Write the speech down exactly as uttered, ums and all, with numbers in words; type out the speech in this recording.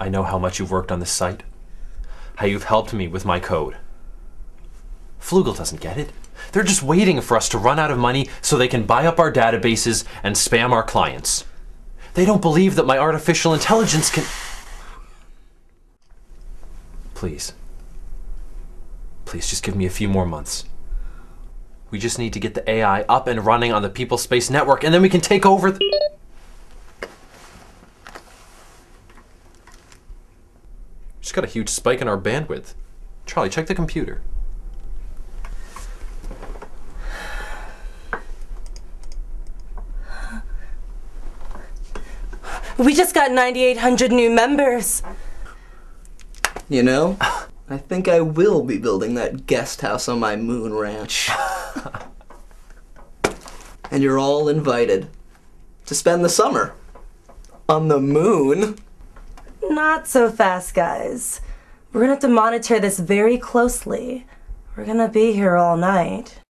I know how much you've worked on this site, how you've helped me with my code. Flugel doesn't get it. They're just waiting for us to run out of money so they can buy up our databases and spam our clients. They don't believe that my artificial intelligence can... Please. Please, just give me a few more months. We just need to get the A I up and running on the People Space Network, and then we can take over the... Just got a huge spike in our bandwidth. Charlie, check the computer. We just got ninety-eight hundred new members. You know, I think I will be building that guest house on my moon ranch. And you're all invited to spend the summer on the moon. Not so fast, guys. We're gonna have to monitor this very closely. We're gonna be here all night.